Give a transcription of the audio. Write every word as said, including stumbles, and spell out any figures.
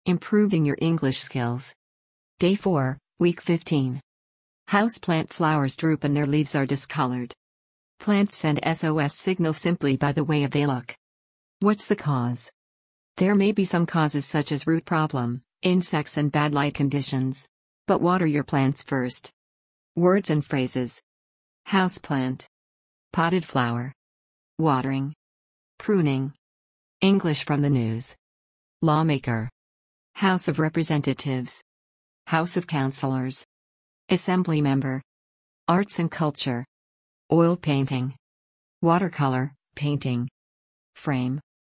Improving your English skills. Day four, Week fifteen. Houseplant flowers droop and their leaves are discolored. Plants send S O S signals simply by the way they look. What's the cause? There may be some causes such as root problem, insects and bad light conditions. But water your plants first. Words and phrases. Houseplant. Potted flower. Watering. Pruning. English from the news. Lawmaker. House of Representatives. House of Councilors. Assembly member. Arts and culture. Oil painting. Watercolor, painting. Frame.